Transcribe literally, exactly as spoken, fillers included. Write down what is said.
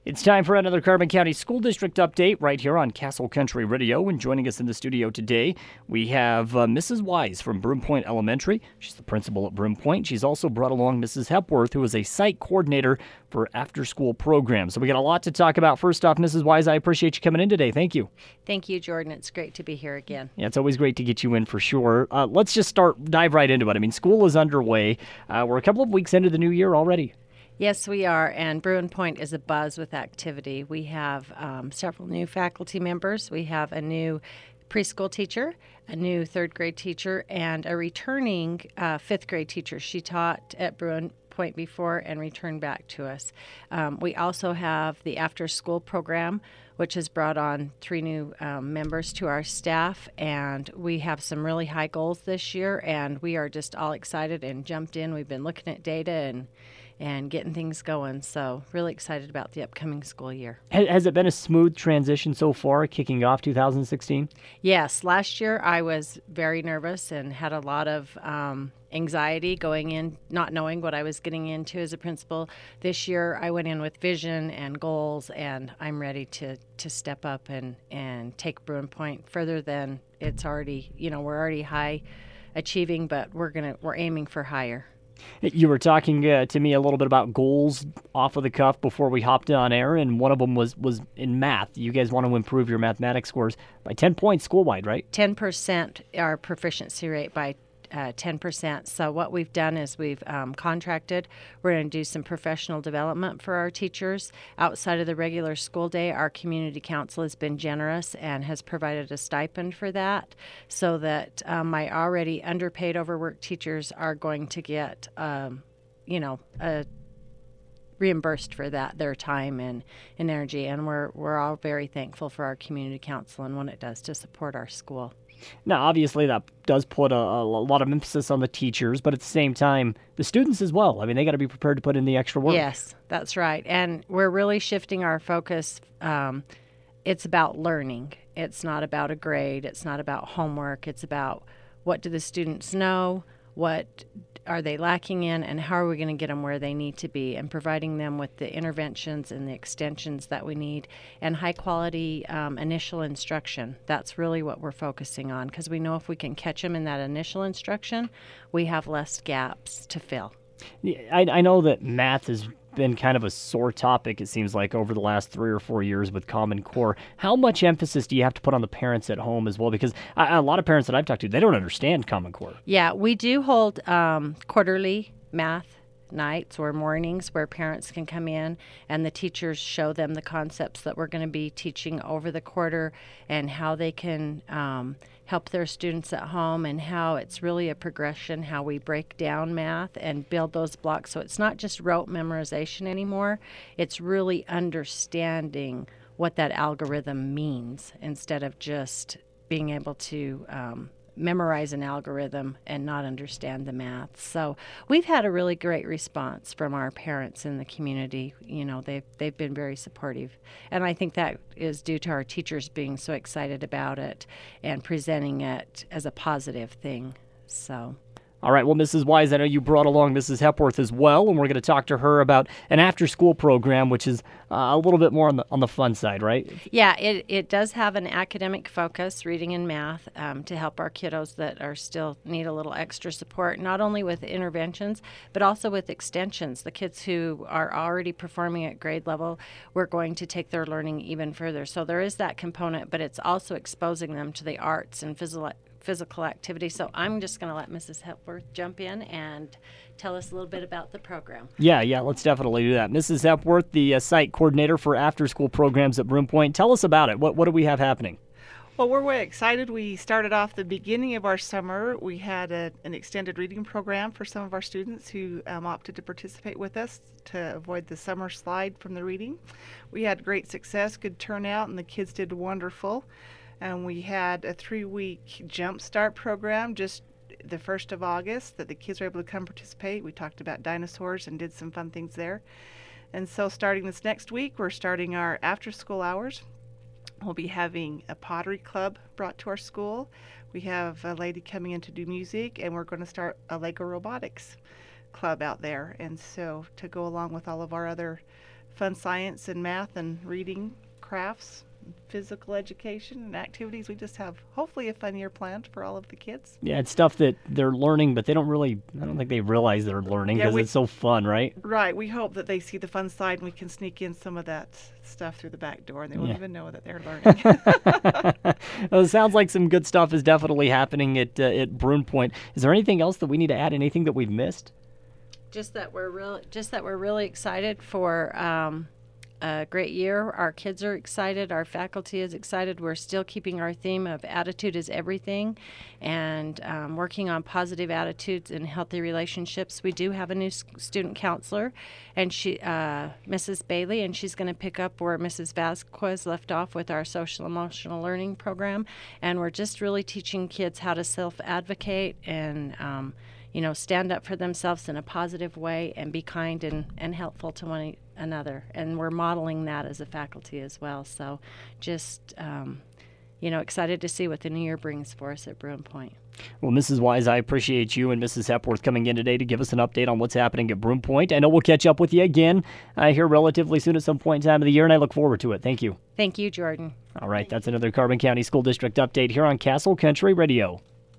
It's time for another Carbon County School District update right here on Castle Country Radio. And joining us in the studio today, we have uh, Missus Wise from Broom Point Elementary. She's the principal at Broom Point. She's also brought along Missus Hepworth, who is a site coordinator for after-school programs. So we got a lot to talk about. First off, Missus Wise, I appreciate you coming in today. Thank you. Thank you, Jordan. It's great to be here again. Yeah, it's always great to get you in for sure. Uh, let's just start, dive right into it. I mean, school is underway. Uh, we're a couple of weeks into the new year already. Yes, we are, and Broom Point is abuzz with activity. We have um, several new faculty members. We have a new preschool teacher, a new third grade teacher, and a returning uh, fifth grade teacher. She taught at Broom Point before and returned back to us. Um, we also have the after-school program, which has brought on three new um, members to our staff, and we have some really high goals this year, and we are just all excited and jumped in. We've been looking at data and and getting things going. So really excited about the upcoming school year. Has it been a smooth transition so far, kicking off two thousand sixteen? Yes. Last year I was very nervous and had a lot of um, anxiety going in, not knowing what I was getting into as a principal. This year I went in with vision and goals, and I'm ready to, to step up and, and take Broom Point further than it's already, you know, we're already high achieving, but we're gonna we're aiming for higher. You were talking uh, to me a little bit about goals off of the cuff before we hopped on air, and one of them was, was in math. You guys want to improve your mathematics scores by ten points school-wide, right? ten percent our proficiency rate by uh, ten percent. So what we've done is we've um, contracted. We're going to do some professional development for our teachers. Outside of the regular school day, our community council has been generous and has provided a stipend for that, so that um, my already underpaid, overworked teachers are going to get, um, you know, a reimbursed for that, their time and, and energy. And we're, we're all very thankful for our community council and what it does to support our school. Now, obviously, that does put a, a lot of emphasis on the teachers, but at the same time, the students as well. I mean, they got to be prepared to put in the extra work. Yes, that's right. And we're really shifting our focus. Um, it's about learning. It's not about a grade. It's not about homework. It's about what do the students know, what are they lacking in, and how are we going to get them where they need to be, and providing them with the interventions and the extensions that we need, and high quality um, initial instruction. That's really what we're focusing on, because we know if we can catch them in that initial instruction, we have less gaps to fill. I, I know that math has been kind of a sore topic, it seems like, over the last three or four years with Common Core. How much emphasis do you have to put on the parents at home as well? Because a, a lot of parents that I've talked to, they don't understand Common Core. Yeah, we do hold um, quarterly math nights or mornings where parents can come in and the teachers show them the concepts that we're going to be teaching over the quarter, and how they can um, help their students at home, and how it's really a progression, how we break down math and build those blocks. So it's not just rote memorization anymore. It's really understanding what that algorithm means, instead of just being able to um, memorize an algorithm and not understand the math. So we've had a really great response from our parents in the community. You know, they've, they've been very supportive. And I think that is due to our teachers being so excited about it and presenting it as a positive thing. So... All right, well, Missus Wise, I know you brought along Missus Hepworth as well, and we're going to talk to her about an after-school program, which is uh, a little bit more on the on the fun side, right? Yeah, it, it does have an academic focus, reading and math, um, to help our kiddos that are still need a little extra support, not only with interventions, but also with extensions. The kids who are already performing at grade level, we're going to take their learning even further. So there is that component, but it's also exposing them to the arts and physical physical activity. So I'm just going to let Missus Hepworth jump in and tell us a little bit about the program. Yeah, yeah, let's definitely do that. Missus Hepworth, the uh, site coordinator for after-school programs at Broom Point. Tell us about it. What what do we have happening? Well, we're very excited. We started off the beginning of our summer. We had a, an extended reading program for some of our students who um, opted to participate with us to avoid the summer slide from the reading. We had great success, good turnout, and the kids did wonderful. And we had a three-week jump start program just the first of August that the kids were able to come participate. We talked about dinosaurs and did some fun things there. And so starting this next week, we're starting our after-school hours. We'll be having a pottery club brought to our school. We have a lady coming in to do music, and we're going to start a Lego robotics club out there. And so to go along with all of our other fun science and math and reading, crafts, physical education and activities. We just have hopefully a fun year planned for all of the kids. Yeah, it's stuff that they're learning, but they don't really, I don't think they realize they're learning Yeah, because we- it's so fun, right? Right. We hope that they see the fun side and we can sneak in some of that stuff through the back door and they won't Yeah. even know that they're learning. Well, it sounds like some good stuff is definitely happening at uh, at Broome Point. Is there anything else that we need to add? Anything that we've missed? Just that we're really, just that we're really excited for um, a great year. Our kids are excited. Our faculty is excited. We're still keeping our theme of attitude is everything, and um, working on positive attitudes and healthy relationships. We do have a new s- student counselor, and she, uh, Missus Bailey, and she's going to pick up where Missus Vasquez left off with our social emotional learning program. And we're just really teaching kids how to self-advocate and um, you know, stand up for themselves in a positive way and be kind and, and helpful to one another. And we're modeling that as a faculty as well. So just, um, you know, excited to see what the new year brings for us at Broome Point. Well, Missus Wise, I appreciate you and Missus Hepworth coming in today to give us an update on what's happening at Broome Point. I know we'll catch up with you again uh, here relatively soon at some point in time of the year, and I look forward to it. Thank you. Thank you, Jordan. All right, that's another Carbon County School District update here on Castle Country Radio.